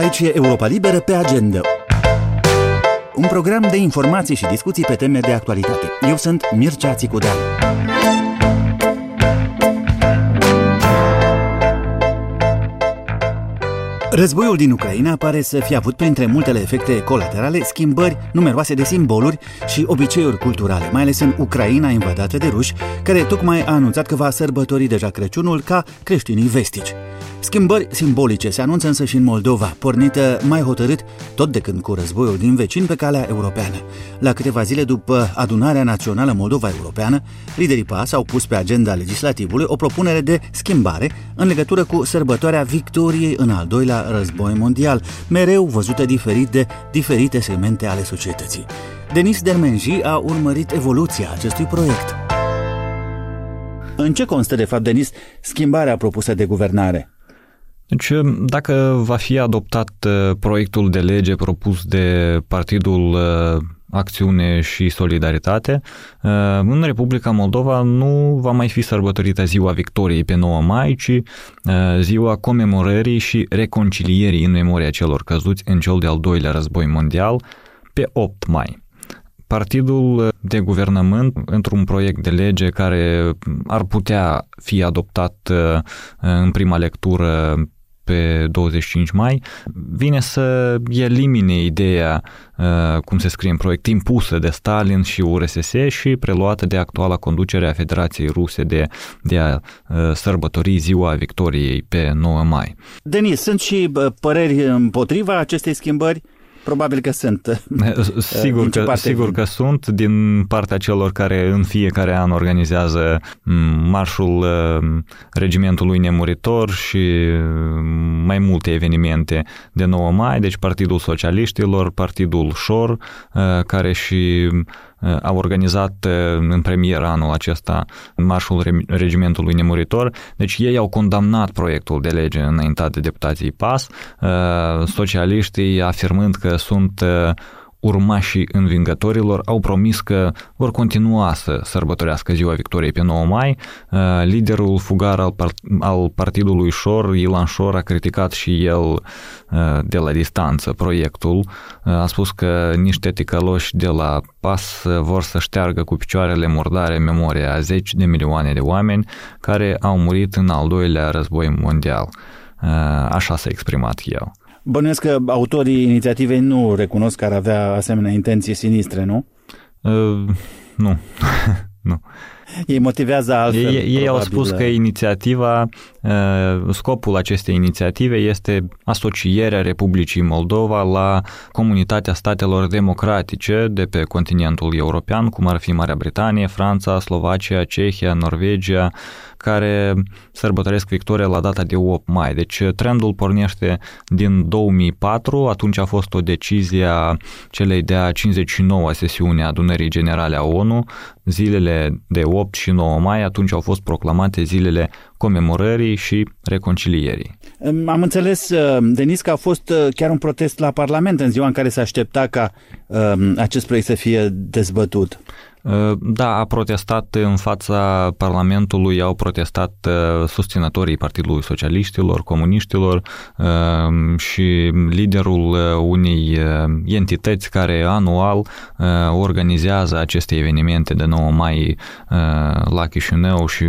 Aici e Europa Liberă pe agenda. Un program de informații și discuții pe teme de actualitate. Eu sunt Mircea Țicudean. Războiul din Ucraina pare să fie avut printre multele efecte colaterale schimbări numeroase de simboluri și obiceiuri culturale, mai ales în Ucraina invadată de ruși, care tocmai a anunțat că va sărbători deja Crăciunul ca creștinii vestici. Schimbări simbolice se anunță însă și în Moldova, pornită mai hotărât tot de când cu războiul din vecin pe calea europeană. La câteva zile după adunarea națională Moldova-Europeană, liderii PAS au pus pe agenda legislativului o propunere de schimbare în legătură cu sărbătoarea victoriei în al doilea război mondial, mereu văzută diferit de diferite segmente ale societății. Denis Dermenji a urmărit evoluția acestui proiect. În ce constă, de fapt, Denis, schimbarea propusă de guvernare? Deci, dacă va fi adoptat proiectul de lege propus de Partidul Acțiune și Solidaritate, în Republica Moldova nu va mai fi sărbătorită ziua victoriei pe 9 mai, ci ziua comemorării și reconcilierii în memoria celor căzuți în cel de-al doilea război mondial pe 8 mai. Partidul de guvernământ, într-un proiect de lege care ar putea fi adoptat în prima lectură pe 25 mai, vine să elimine ideea, cum se scrie în proiect, impusă de Stalin și URSS și preluată de actuala conducere a Federației Ruse de a sărbători ziua victoriei pe 9 mai. Denis, sunt și păreri împotriva acestei schimbări? Probabil că sunt. Sigur că sunt, din partea celor care în fiecare an organizează marșul regimentului nemuritor și mai multe evenimente de 9 mai, deci Partidul Socialiștilor, Partidul Șor, care și a organizat în premieră anul acesta marșul regimentului nemuritor. Deci ei au condamnat proiectul de lege înaintat de deputații PAS, socialiștii afirmând că sunt urmașii învingătorilor, au promis că vor continua să sărbătorească ziua victoriei pe 9 mai. Liderul fugar al partidului Șor, Ilan Șor, a criticat și el de la distanță proiectul. A spus că niște ticăloși de la PAS vor să șteargă cu picioarele murdare memoria a 10 de milioane de oameni care au murit în al doilea război mondial. Așa s-a exprimat el. Bănuiesc că autorii inițiativei nu recunosc că ar avea asemenea intenții sinistre, nu? Nu. Nu. Ei motivează altfel. Ei au spus că scopul acestei inițiative este asocierea Republicii Moldova la comunitatea statelor democratice de pe continentul european, cum ar fi Marea Britanie, Franța, Slovacia, Cehia, Norvegia, care sărbătoresc victoria la data de 8 mai. Deci trendul pornește din 2004, atunci a fost o decizie a celei de-a 59-a sesiune a Adunării Generale a ONU, zilele de 8 și 9 mai, atunci au fost proclamate zilele comemorării și reconcilierii. Am înțeles, Denis, că a fost chiar un protest la Parlament în ziua în care se aștepta ca acest proiect să fie dezbătut. Da, a protestat în fața Parlamentului, au protestat susținătorii Partidului Socialiștilor, Comuniștilor și liderul unei entități care anual organizează aceste evenimente de 9 mai la Chișinău și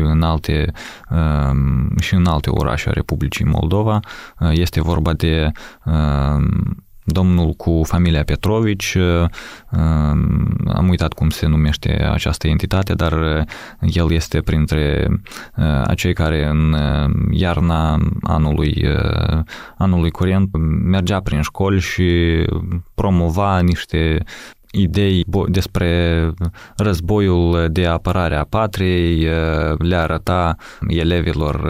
în alte orașe a Republicii Moldova. Este vorba de domnul cu familia Petrovici, am uitat cum se numește această entitate, dar el este printre acei care în iarna anului curent mergea prin școli și promova niște idei despre războiul de apărare a patriei, le arăta elevilor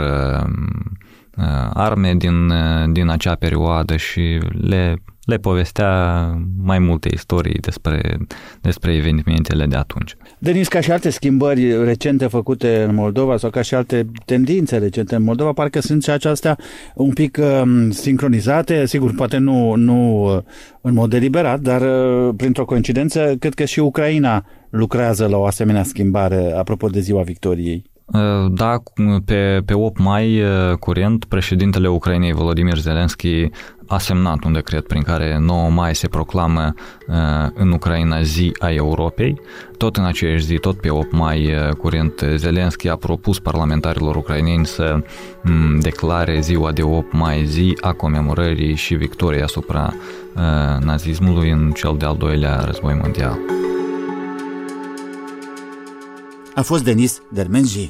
arme din acea perioadă și le povestea mai multe istorii despre evenimentele de atunci. Denis, ca și alte schimbări recente făcute în Moldova sau ca și alte tendințe recente în Moldova, parcă sunt și acestea un pic sincronizate, sigur, poate nu în mod deliberat, dar printr-o coincidență, cred că și Ucraina lucrează la o asemenea schimbare apropo de ziua victoriei. Da, pe 8 mai curent, președintele Ucrainei Volodymyr Zelensky a semnat un decret prin care 9 mai se proclamă în Ucraina zi a Europei. Tot în aceeași zi, tot pe 8 mai curent, Zelensky a propus parlamentarilor ucraineni să declare ziua de 8 mai zi a comemorării și victoriei asupra nazismului în cel de-al doilea război mondial. A fost Denis Dermenji.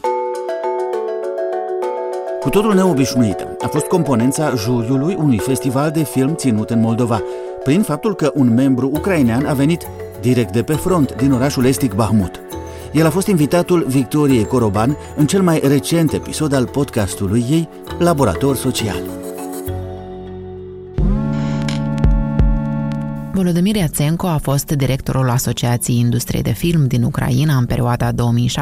Cu totul neobișnuită a fost componența juriului unui festival de film ținut în Moldova, prin faptul că un membru ucrainean a venit direct de pe front, din orașul estic Bahmut. El a fost invitatul Victoriei Coroban în cel mai recent episod al podcastului ei, Laborator Social. Volodymyr Yatsenko a fost directorul Asociației Industriei de Film din Ucraina în perioada 2017-2019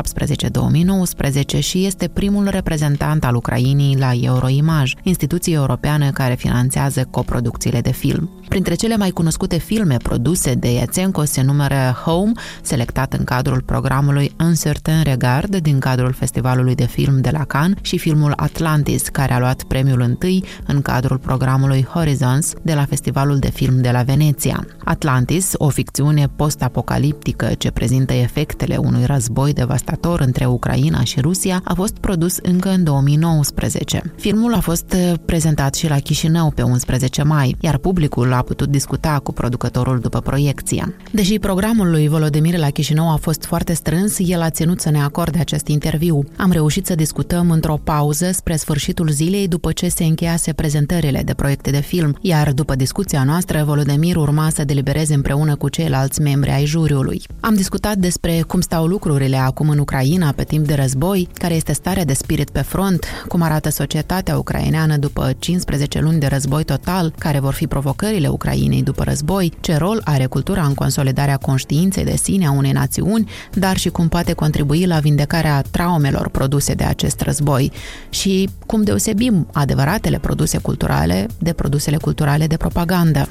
și este primul reprezentant al Ucrainei la Euroimage, instituție europeană care finanțează coproducțiile de film. Printre cele mai cunoscute filme produse de Yatsenko se numără Home, selectat în cadrul programului Un certain regard din cadrul Festivalului de Film de la Cannes, și filmul Atlantis, care a luat premiul întâi în cadrul programului Horizons de la Festivalul de Film de la Veneția. Atlantis, o ficțiune post-apocaliptică ce prezintă efectele unui război devastator între Ucraina și Rusia, a fost produs încă în 2019. Filmul a fost prezentat și la Chișinău pe 11 mai, iar publicul a putut discuta cu producătorul după proiecție. Deși programul lui Volodymyr la Chișinău a fost foarte strâns, el a ținut să ne acorde acest interviu. Am reușit să discutăm într-o pauză spre sfârșitul zilei după ce se încheiase prezentările de proiecte de film, iar după discuția noastră, Volodymyr urma să delibereze împreună cu ceilalți membri ai juriului. Am discutat despre cum stau lucrurile acum în Ucraina pe timp de război, care este starea de spirit pe front, cum arată societatea ucraineană după 15 luni de război total, care vor fi provocările Ucrainei după război, ce rol are cultura în consolidarea conștiinței de sine a unei națiuni, dar și cum poate contribui la vindecarea traumelor produse de acest război și cum deosebim adevăratele produse culturale de produsele culturale de propagandă.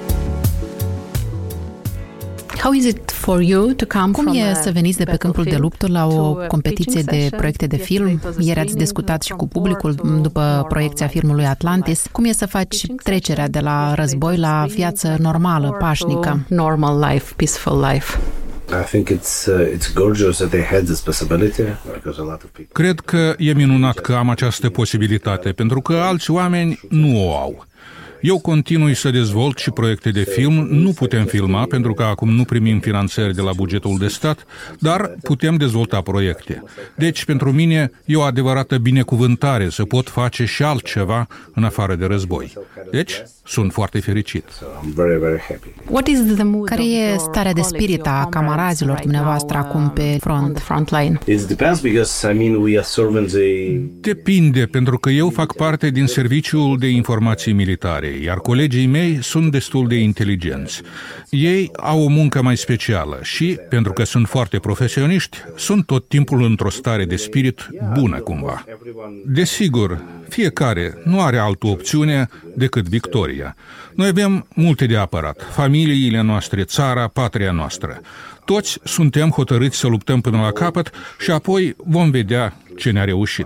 Cum e să veniți de pe câmpul de luptă la o competiție de proiecte de film? Ieri ați discutat și cu publicul după proiecția filmului Atlantis. Cum e să faci trecerea de la război la viață normală, pașnică? Normal life, peaceful life. Cred că e minunat că am această posibilitate, pentru că alți oameni nu o au. Eu continui să dezvolt și proiecte de film. Nu putem filma pentru că acum nu primim finanțări de la bugetul de stat, dar putem dezvolta proiecte. Deci, pentru mine, e o adevărată binecuvântare să pot face și altceva în afară de război. Deci, sunt foarte fericit. Care e starea de spirit a camarazilor dumneavoastră acum pe frontline? Depinde, pentru că eu fac parte din serviciul de informații militare, iar colegii mei sunt destul de inteligenți. Ei au o muncă mai specială și, pentru că sunt foarte profesioniști, sunt tot timpul într-o stare de spirit bună cumva. Desigur, fiecare nu are altă opțiune decât victoria. Noi avem multe de apărat, familiile noastre, țara, patria noastră. Toți suntem hotărâți să luptăm până la capăt și apoi vom vedea ce ne-a reușit.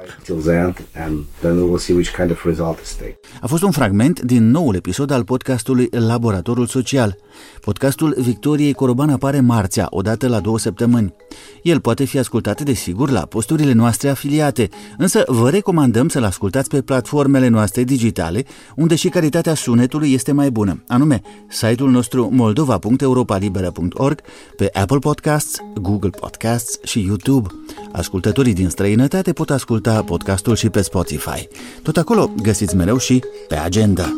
A fost un fragment din noul episod al podcastului Laboratorul Social. Podcastul Victoriei Coroban apare marțea, odată la 2 săptămâni. El poate fi ascultat, desigur, la posturile noastre afiliate, însă vă recomandăm să-l ascultați pe platformele noastre digitale, unde și calitatea sunetului este mai bună, anume site-ul nostru moldova.europalibera.org, pe Apple Podcasts, Google Podcasts și YouTube. Ascultătorii din străinătate pot asculta podcastul și pe Spotify. Tot acolo găsiți mereu și Pe Agenda.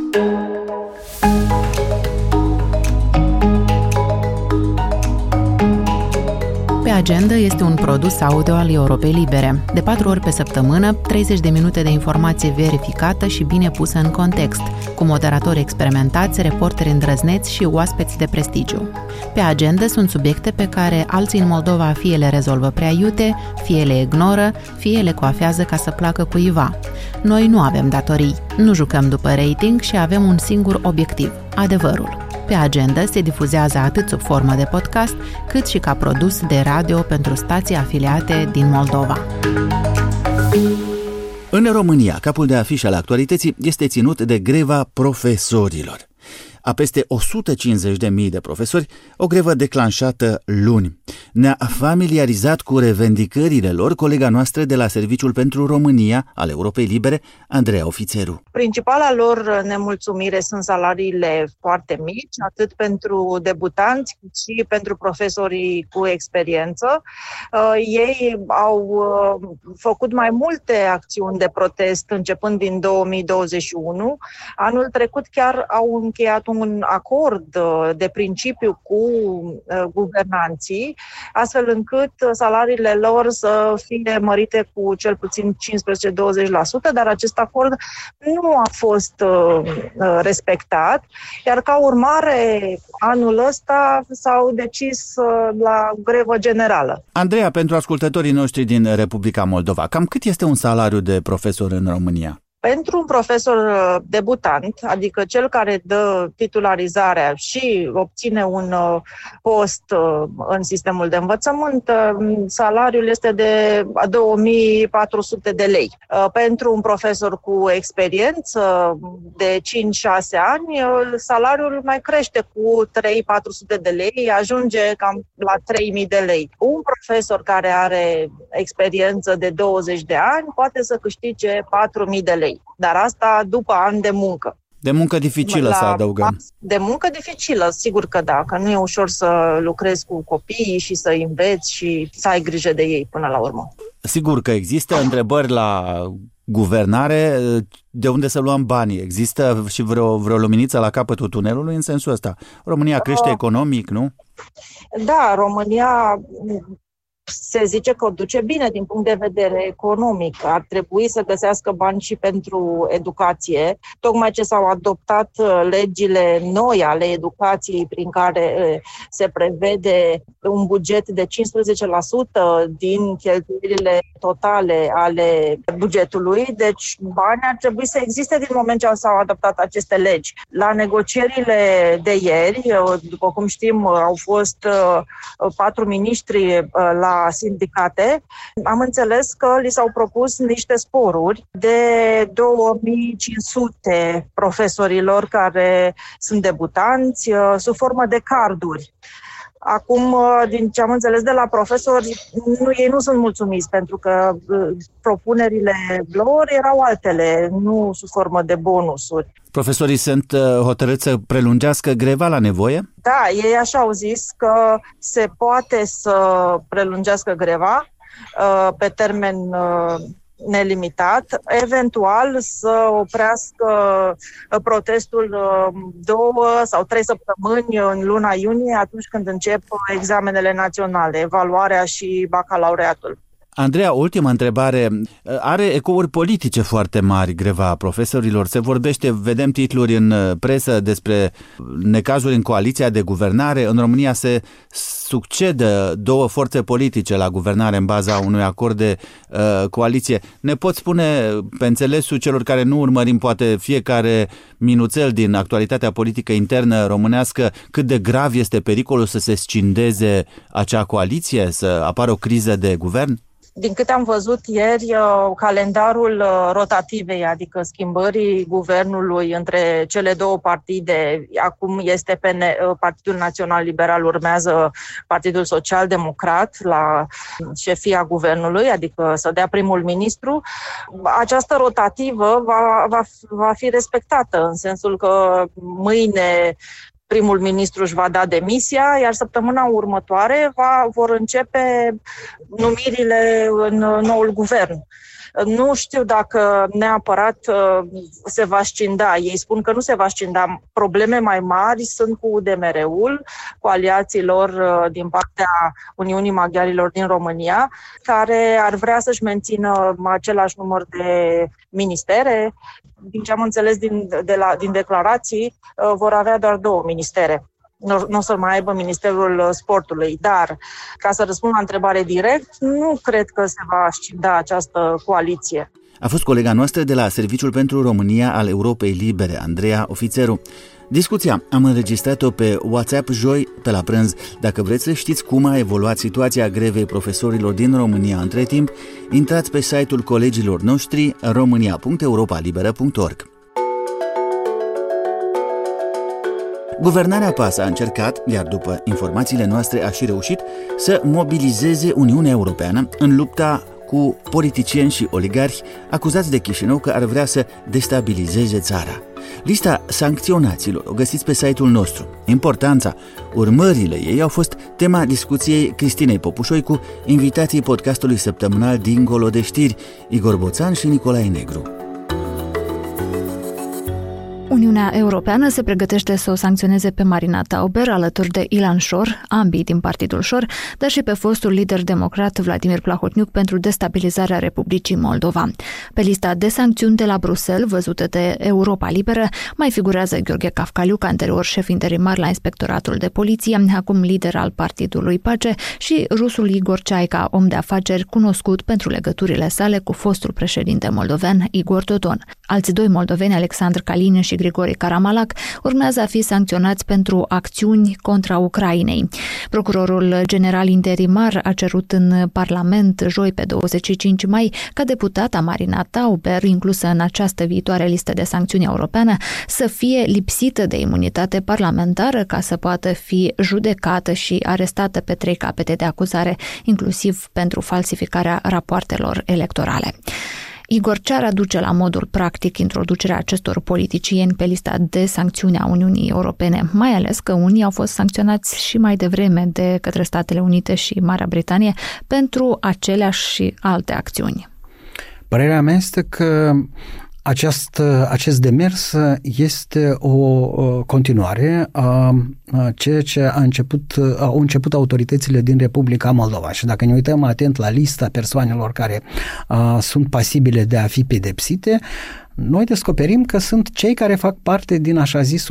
Pe Agenda este un produs audio al Europei Libere. De 4 ori pe săptămână, 30 de minute de informație verificată și bine pusă în context, cu moderatori experimentați, reporteri îndrăzneți și oaspeți de prestigiu. Pe Agenda sunt subiecte pe care alții în Moldova fie le rezolvă prea iute, fie le ignoră, fie le coafează ca să placă cuiva. Noi nu avem datorii, nu jucăm după rating și avem un singur obiectiv, adevărul. Pe Agenda se difuzează atât sub formă de podcast, cât și ca produs de radio pentru stații afiliate din Moldova. În România, capul de afiș al actualității este ținut de greva profesorilor. A peste 150.000 de profesori, o grevă declanșată luni. Ne-a familiarizat cu revendicările lor colega noastră de la Serviciul pentru România al Europei Libere, Andreea Ofițeru. Principala lor nemulțumire sunt salariile foarte mici, atât pentru debutanți cât și pentru profesorii cu experiență. Ei au făcut mai multe acțiuni de protest începând din 2021. Anul trecut chiar au încheiat un acord de principiu cu guvernanții, astfel încât salariile lor să fie mărite cu cel puțin 15-20%, dar acest acord nu a fost respectat, iar ca urmare anul ăsta s-au decis la grevă generală. Andreea, pentru ascultătorii noștri din Republica Moldova, cam cât este un salariu de profesor în România? Pentru un profesor debutant, adică cel care dă titularizarea și obține un post în sistemul de învățământ, salariul este de 2400 de lei. Pentru un profesor cu experiență de 5-6 ani, salariul mai crește cu 3-400 de lei, ajunge cam la 3000 de lei. Un profesor care are experiență de 20 de ani poate să câștige 4000 de lei. Dar asta după ani de muncă. De muncă dificilă, să adăugăm. De muncă dificilă, sigur că da, că nu e ușor să lucrezi cu copiii și să înveți și să ai grijă de ei până la urmă. Sigur că există întrebări la guvernare, de unde să luăm banii? Există și vreo luminiță la capătul tunelului în sensul ăsta? România crește economic, nu? Da, România se zice că o duce bine din punct de vedere economic. Ar trebui să găsească bani și pentru educație. Tocmai ce s-au adoptat legile noi ale educației prin care se prevede un buget de 15% din cheltuielile totale ale bugetului. Deci bani ar trebui să existe din moment ce s-au adoptat aceste legi. La negocierile de ieri, după cum știm, au fost 4 miniștri la sindicate, am înțeles că li s-au propus niște sporuri de 2500 profesorilor care sunt debutanți sub formă de carduri. Acum, din ce am înțeles de la profesori, ei nu sunt mulțumiți, pentru că propunerile lor erau altele, nu sub formă de bonusuri. Profesorii sunt hotărâți să prelungească greva la nevoie? Da, ei așa au zis că se poate să prelungească greva pe termen nelimitat, eventual să oprească protestul 2 sau 3 săptămâni în luna iunie, atunci când încep examenele naționale, evaluarea și bacalaureatul. Andreea, ultima întrebare. Are ecouri politice foarte mari greva profesorilor. Se vorbește, vedem titluri în presă despre necazuri în coaliția de guvernare. În România se succedă 2 forțe politice la guvernare în baza unui acord de coaliție. Ne poți spune, pe înțelesul celor care nu urmărim poate fiecare minuțel din actualitatea politică internă românească, cât de grav este pericolul să se scindeze acea coaliție, să apară o criză de guvern? Din câte am văzut ieri, calendarul rotativei, adică schimbării guvernului între cele 2 partide, acum este Partidul Național Liberal, urmează Partidul Social Democrat la șefia guvernului, adică să dea primul ministru. Această rotativă va fi respectată, în sensul că mâine primul ministru își va da demisia, iar săptămâna următoare vor începe numirile în noul guvern. Nu știu dacă neapărat se va scinda. Ei spun că nu se scinda. Probleme mai mari sunt cu UDMR-ul, cu aliații lor din partea Uniunii Maghiarilor din România, care ar vrea să-și mențină același număr de ministere. Din ce am înțeles din declarații, vor avea doar 2 ministere. Nu o să mai aibă Ministerul Sportului, dar, ca să răspund la întrebare direct, nu cred că se va scinda această coaliție. A fost colega noastră de la Serviciul pentru România al Europei Libere, Andreea Ofițeru. Discuția am înregistrat-o pe WhatsApp joi pe la prânz. Dacă vreți să știți cum a evoluat situația grevei profesorilor din România între timp, intrați pe site-ul colegilor noștri romania.europalibera.org. Guvernarea PAS a încercat, iar după informațiile noastre a și reușit, să mobilizeze Uniunea Europeană în lupta cu politicieni și oligarhi acuzați de Chișinău că ar vrea să destabilizeze țara. Lista sancționaților o găsiți pe site-ul nostru. Importanța, urmările ei au fost tema discuției Cristinei Popușoi cu invitații podcastului săptămânal Dincolo de știri, Igor Boțan și Nicolae Negru. Uniunea Europeană se pregătește să o sancționeze pe Marina Tauber alături de Ilan Șor, ambii din Partidul Șor, dar și pe fostul lider democrat Vladimir Plahotniuc pentru destabilizarea Republicii Moldova. Pe lista de sancțiuni de la Bruxelles, văzută de Europa Liberă, mai figurează Gheorghe Cafcaliuc, anterior șef interimar la Inspectoratul de Poliție, acum lider al Partidului Pace, și rusul Igor Ceaica, om de afaceri cunoscut pentru legăturile sale cu fostul președinte moldovean Igor Dodon. Alții doi moldoveni, Alexandru Kalinin și Grigore Karamalac, urmează a fi sancționați pentru acțiuni contra Ucrainei. Procurorul general interimar a cerut în Parlament joi pe 25 mai ca deputata Marina Tauber, inclusă în această viitoare listă de sancțiuni europeană, să fie lipsită de imunitate parlamentară ca să poată fi judecată și arestată pe 3 capete de acuzare, inclusiv pentru falsificarea rapoartelor electorale. Igor, ce ar aduce la modul practic introducerea acestor politicieni pe lista de sancțiuni a Uniunii Europene, mai ales că unii au fost sancționați și mai devreme de către Statele Unite și Marea Britanie pentru aceleași și alte acțiuni? Părerea mea este că acest demers este o continuare a ceea ce au început autoritățile din Republica Moldova. Și dacă ne uităm atent la lista persoanelor care sunt pasibile de a fi pedepsite, noi descoperim că sunt cei care fac parte din așa zisul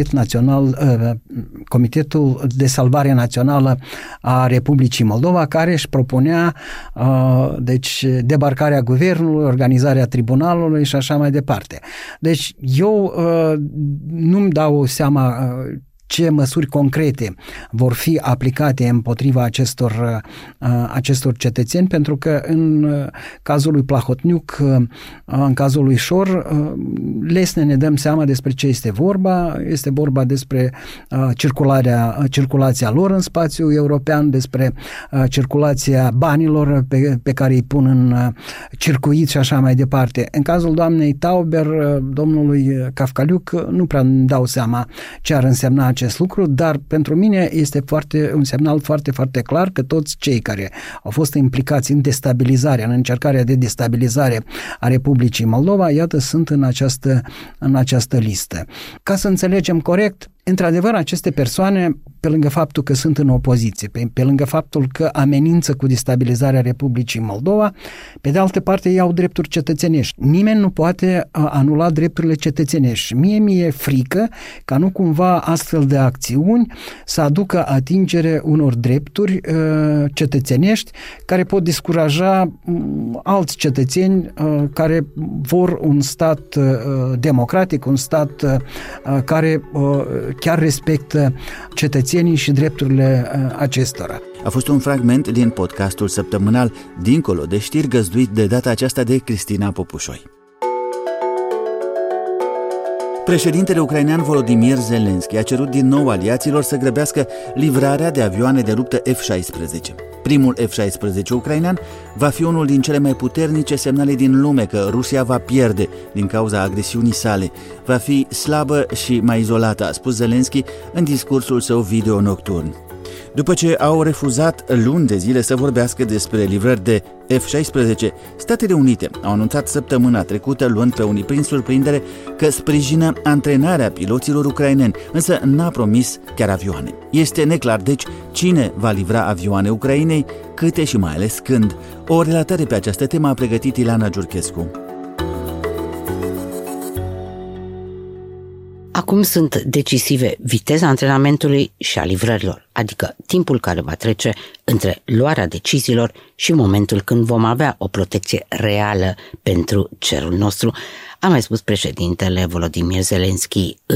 Comitetul de Salvare Națională a Republicii Moldova, care își propunea debarcarea guvernului, organizarea tribunalului și așa mai departe. Deci eu nu-mi dau seama ce măsuri concrete vor fi aplicate împotriva acestor cetățeni, pentru că în cazul lui Plahotniuc, în cazul lui Șor, lesne ne dăm seama despre ce este vorba. Este vorba despre circulația lor în spațiul european, despre circulația banilor pe care îi pun în circuit și așa mai departe. În cazul doamnei Tauber, domnului Cafcaliuc, nu prea îmi dau seama ce ar însemna acest lucru, dar pentru mine este un semnal foarte, foarte clar că toți cei care au fost implicați în încercarea de destabilizare a Republicii Moldova, iată, sunt în această listă. Ca să înțelegem corect, într-adevăr, aceste persoane, pe lângă faptul că sunt în opoziție, pe lângă faptul că amenință cu destabilizarea Republicii Moldova, pe de altă parte ei au drepturi cetățenești. Nimeni nu poate anula drepturile cetățenești. Mie mi-e frică ca nu cumva astfel de acțiuni să aducă atingere unor drepturi cetățenești care pot descuraja alți cetățeni care vor un stat democratic, un stat care chiar respectă cetățenii și drepturile acestora. A fost un fragment din podcastul săptămânal Dincolo de știri, găzduit de data aceasta de Cristina Popușoi. Președintele ucrainean Volodymyr Zelensky a cerut din nou aliaților să grăbească livrarea de avioane de luptă F-16. Primul F-16 ucrainean va fi unul din cele mai puternice semnale din lume că Rusia va pierde din cauza agresiunii sale. Va fi slabă și mai izolată, a spus Zelensky în discursul său video nocturn. După ce au refuzat luni de zile să vorbească despre livrări de F-16, Statele Unite au anunțat săptămâna trecută, luând pe unii prin surprindere, că sprijină antrenarea piloților ucraineni, însă n-a promis chiar avioane. Este neclar, deci, cine va livra avioane Ucrainei, câte și mai ales când. O relatare pe această temă a pregătit Ileana Giurchescu. Acum sunt decisive viteza antrenamentului și a livrărilor, adică timpul care va trece între luarea deciziilor și momentul când vom avea o protecție reală pentru cerul nostru, a mai spus președintele Volodymyr Zelensky în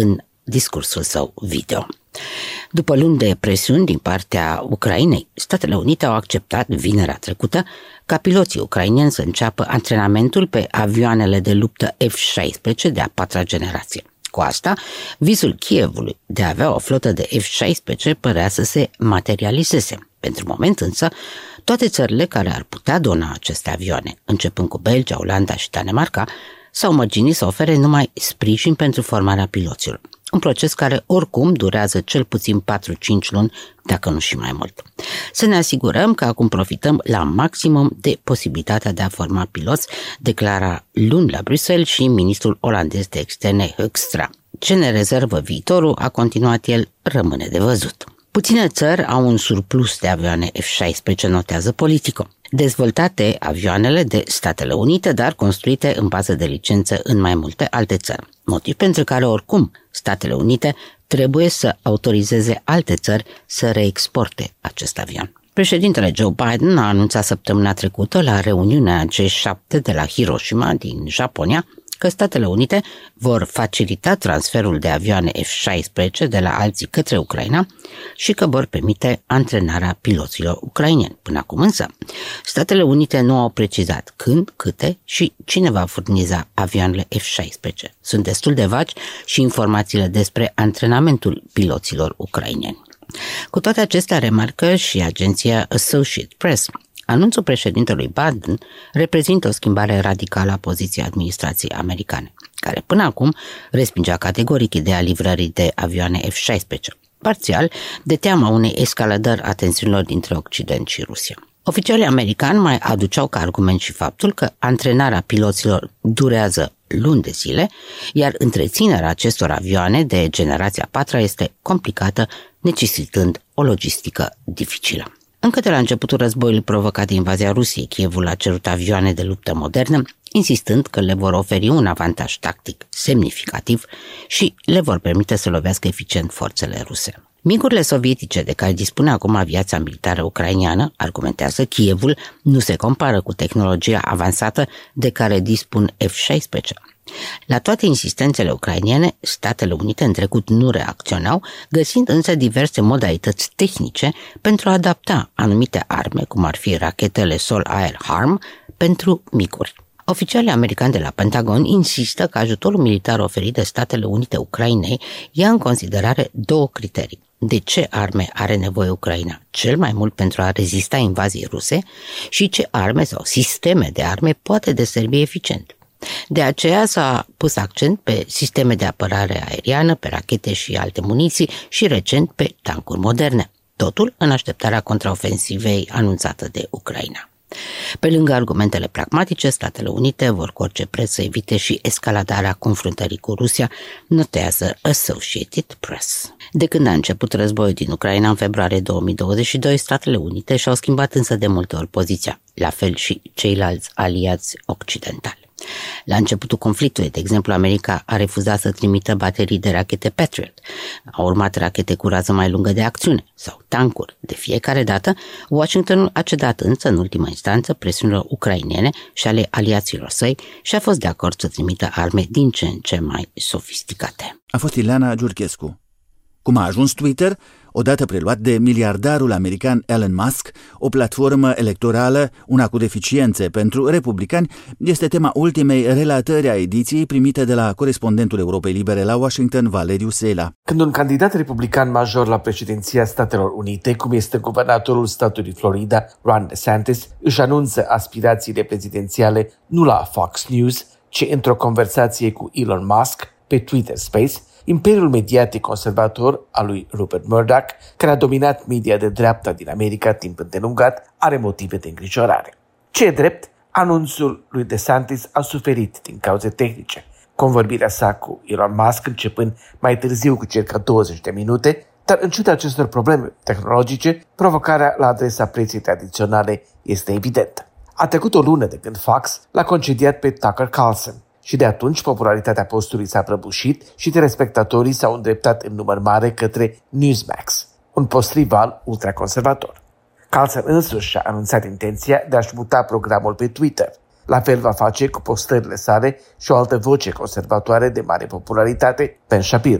discursul său video. După luni de presiuni din partea Ucrainei, Statele Unite au acceptat vinerea trecută ca piloții ucraineni să înceapă antrenamentul pe avioanele de luptă F-16 de a 4-a generație. Cu asta, visul Kievului de a avea o flotă de F-16 părea să se materializeze. Pentru moment însă, toate țările care ar putea dona aceste avioane, începând cu Belgia, Olanda și Danemarca, s-au mărginit să ofere numai sprijin pentru formarea piloților. Un proces care oricum durează cel puțin 4-5 luni, dacă nu și mai mult. Să ne asigurăm că acum profităm la maximum de posibilitatea de a forma piloți, declara luni la Bruxelles și ministrul olandez de externe Hoekstra. Ce ne rezervă viitorul, a continuat el, rămâne de văzut. Puține țări au un surplus de avioane F-16, notează Politico. Dezvoltate avioanele de Statele Unite, dar construite în bază de licență în mai multe alte țări. Motiv pentru care oricum Statele Unite trebuie să autorizeze alte țări să reexporte acest avion. Președintele Joe Biden a anunțat săptămâna trecută la reuniunea G7 de la Hiroshima din Japonia că Statele Unite vor facilita transferul de avioane F-16 de la alții către Ucraina și că vor permite antrenarea piloților ucraineni. Până acum însă, Statele Unite nu au precizat când, câte și cine va furniza avioanele F-16. Sunt destul de vagi și informațiile despre antrenamentul piloților ucraineni. Cu toate acestea, remarcă și agenția Associated Press, anunțul președintelui Biden reprezintă o schimbare radicală a poziției administrației americane, care până acum respingea categoric ideea livrării de avioane F-16, parțial de teama unei escaladări a tensiunilor dintre Occident și Rusia. Oficialii americani mai aduceau ca argument și faptul că antrenarea piloților durează luni de zile, iar întreținerea acestor avioane de generația 4 este complicată, necesitând o logistică dificilă. Încă de la începutul războiului provocat de invazia Rusiei, Kievul a cerut avioane de luptă moderne, insistând că le vor oferi un avantaj tactic semnificativ și le vor permite să lovească eficient forțele ruse. Migurile sovietice de care dispune acum aviația militară ucraineană, argumentează, Kievul nu se compară cu tehnologia avansată de care dispun F-16. La toate insistențele ucrainene, Statele Unite în trecut nu reacționau, găsind însă diverse modalități tehnice pentru a adapta anumite arme, cum ar fi rachetele Sol-Air HARM, pentru miguri. Oficialii americani de la Pentagon insistă că ajutorul militar oferit de Statele Unite Ucrainei ia în considerare două criterii. De ce arme are nevoie Ucraina cel mai mult pentru a rezista invaziei ruse și ce arme sau sisteme de arme poate deservi eficient. De aceea s-a pus accent pe sisteme de apărare aeriană, pe rachete și alte muniții și recent pe tancuri moderne. Totul în așteptarea contraofensivei anunțată de Ucraina. Pe lângă argumentele pragmatice, Statele Unite vor cu orice preț să evite și escaladarea confruntării cu Rusia, notează Associated Press. De când a început războiul din Ucraina în februarie 2022, Statele Unite și-au schimbat însă de multe ori poziția, la fel și ceilalți aliați occidentali. La începutul conflictului, de exemplu, America a refuzat să trimită baterii de rachete Patriot. Au urmat rachete cu rază mai lungă de acțiune sau tancuri. De fiecare dată, Washingtonul a cedat însă, în ultima instanță, presiunilor ucrainene și ale aliaților săi și a fost de acord să trimită arme din ce în ce mai sofisticate. A fost Ileana Giurchescu. Cum a ajuns Twitter, odată preluat de miliardarul american Elon Musk, o platformă electorală, una cu deficiențe pentru republicani, este tema ultimei relatări a ediției primite de la corespondentul Europei Libere la Washington, Valeriu Sela. Când un candidat republican major la președinția Statelor Unite, cum este guvernatorul statului Florida, Ron DeSantis, își anunță aspirațiile prezidențiale nu la Fox News, ci într-o conversație cu Elon Musk pe Twitter Space, imperiul mediatic conservator al lui Rupert Murdoch, care a dominat media de dreapta din America timp îndelungat, are motive de îngrijorare. Ce drept, anunțul lui DeSantis a suferit din cauze tehnice. Convorbirea sa cu Elon Musk începând mai târziu cu circa 20 de minute, dar în ciuda acestor probleme tehnologice, provocarea la adresa preței tradiționale este evidentă. A trecut o lună de când Fox l-a concediat pe Tucker Carlson, și de atunci popularitatea postului s-a prăbușit și telespectatorii s-au îndreptat în număr mare către Newsmax, un post rival ultraconservator. Carlson însuși și-a anunțat intenția de a-și muta programul pe Twitter. La fel va face cu postările sale și o altă voce conservatoare de mare popularitate, Ben Shapiro.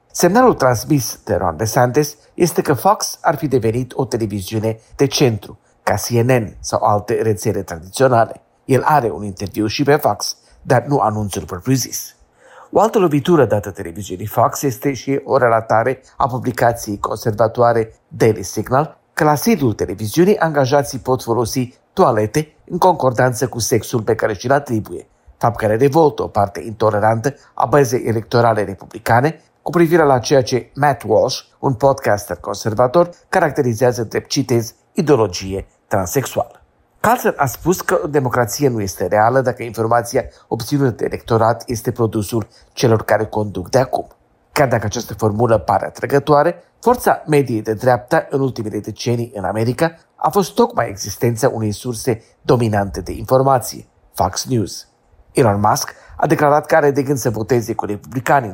Semnalul transmis de Ron DeSantis este că Fox ar fi devenit o televiziune de centru, ca CNN sau alte rețele tradiționale. El are un interviu și pe Fox, dar nu anunțuri propriu-zis. O altă lovitură dată televiziunii Fox este și o relatare a publicației conservatoare Daily Signal că la sediul televiziunii angajații pot folosi toalete în concordanță cu sexul pe care și-l atribuie, fapt care revoltă o parte intolerantă a bazei electorale republicane cu privire la ceea ce Matt Walsh, un podcaster conservator, caracterizează drept, citez, ideologie transexuală. Carlson a spus că democrația nu este reală dacă informația obținută de electorat este produsul celor care conduc de acum. Chiar dacă această formulă pare atrăgătoare, forța mediei de dreapta în ultimele decenii în America a fost tocmai existența unei surse dominante de informație, Fox News. Elon Musk a declarat că are de gând să voteze cu republicanii în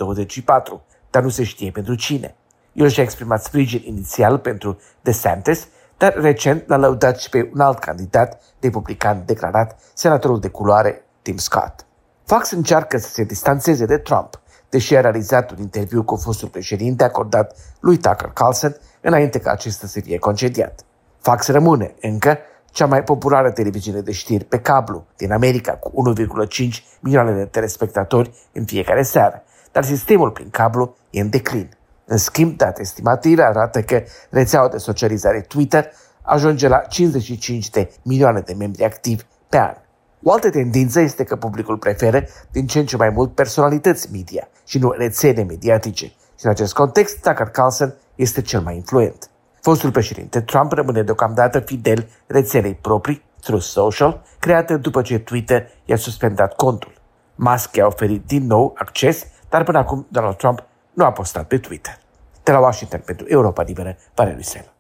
2024, dar nu se știe pentru cine. El și-a exprimat sprijin inițial pentru DeSantis, dar recent l-a lăudat și pe un alt candidat republican declarat, senatorul de culoare Tim Scott. Fox încearcă să se distanțeze de Trump, deși a realizat un interviu cu fostul președinte acordat lui Tucker Carlson înainte ca acesta să fie concediat. Fox rămâne încă cea mai populară televiziune de știri pe cablu din America, cu 1,5 milioane de telespectatori în fiecare seară, dar sistemul prin cablu e în declin. În schimb, date estimative arată că rețeaua de socializare Twitter ajunge la 55 de milioane de membri activi pe an. O altă tendință este că publicul preferă din ce în ce mai mult personalități media și nu rețele mediatice. Și în acest context, Tucker Carlson este cel mai influent. Fostul președinte Trump rămâne deocamdată fidel rețelei proprii, Truth Social, creată după ce Twitter i-a suspendat contul. Musk i-a oferit din nou acces, dar până acum Donald Trump nu a postat pe Twitter. De la Washington pentru Europa Liberă, Valeriu Sela.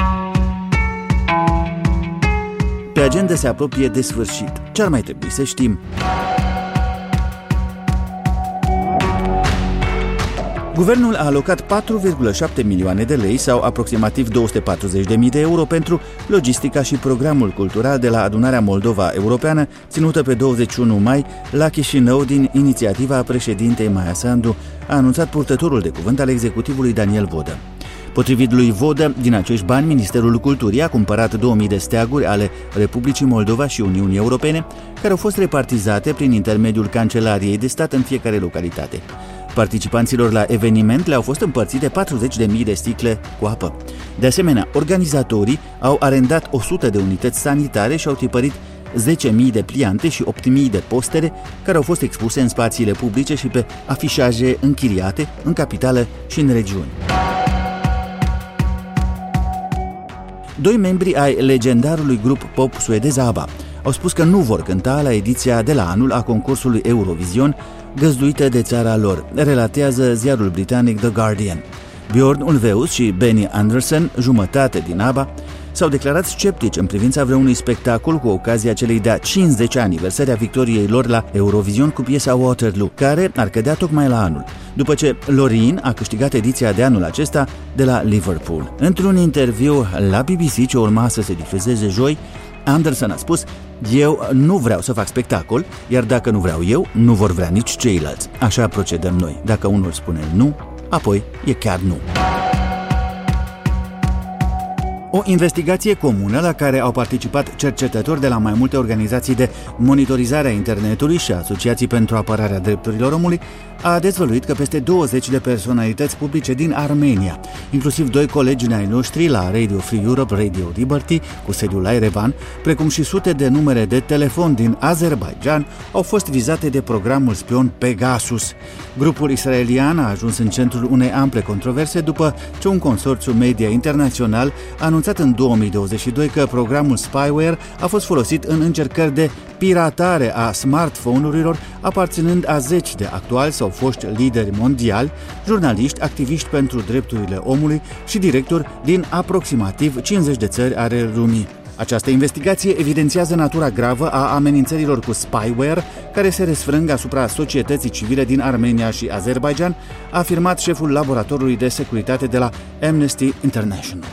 Pe agenda se apropie de sfârșit. Ce ar mai trebui să știm? Guvernul a alocat 4,7 milioane de lei sau aproximativ 240.000 de euro pentru logistica și programul cultural de la Adunarea Moldova Europeană, ținută pe 21 mai la Chișinău din inițiativa președintei Maia Sandu, a anunțat purtătorul de cuvânt al executivului Daniel Vodă. Potrivit lui Vodă, din acești bani, Ministerul Culturii a cumpărat 2000 de steaguri ale Republicii Moldova și Uniunii Europene, care au fost repartizate prin intermediul Cancelariei de Stat în fiecare localitate. Participanților la eveniment le-au fost împărțite 40.000 de sticle cu apă. De asemenea, organizatorii au arendat 100 de unități sanitare și au tipărit 10.000 de pliante și 8.000 de postere care au fost expuse în spațiile publice și pe afișaje închiriate în capitală și în regiuni. Doi membri ai legendarului grup pop suedez ABBA au spus că nu vor cânta la ediția de la anul a concursului Eurovision, găzduită de țara lor, relatează ziarul britanic The Guardian. Björn Ulvaeus și Benny Andersson, jumătate din ABBA, s-au declarat sceptici în privința vreunui spectacol cu ocazia celei de-a 50 aniversări a victoriei lor la Eurovision cu piesa Waterloo, care ar cădea tocmai la anul, după ce Loreen a câștigat ediția de anul acesta de la Liverpool. Într-un interviu la BBC ce urma să se difuzeze joi, Anderson a spus: "Eu nu vreau să fac spectacol, iar dacă nu vreau eu, nu vor vrea nici ceilalți. Așa procedăm noi. Dacă unul spune nu, apoi e chiar nu." O investigație comună la care au participat cercetători de la mai multe organizații de monitorizare a internetului și asociații pentru apărarea drepturilor omului a dezvăluit că peste 20 de personalități publice din Armenia, inclusiv 2 colegi ai noștri la Radio Free Europe, Radio Liberty, cu sediul la Erevan, precum și sute de numere de telefon din Azerbaijan, au fost vizate de programul spion Pegasus. Grupul israelian a ajuns în centrul unei ample controverse după ce un consorțiu media internațional a anunțat în 2022 că programul spyware a fost folosit în încercări de piratare a smartphone-urilor aparținând a 10 de actuali sau foști lideri mondiali, jurnaliști, activiști pentru drepturile omului și directori din aproximativ 50 de țări ale lumii. Această investigație evidențiază natura gravă a amenințărilor cu spyware care se răsfrâng asupra societății civile din Armenia și Azerbaijan, a afirmat șeful laboratorului de securitate de la Amnesty International.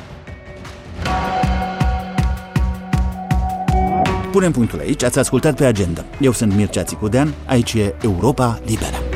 Punem punctul aici, ați ascultat pe agenda. Eu sunt Mircea Țicudean, aici e Europa Liberă.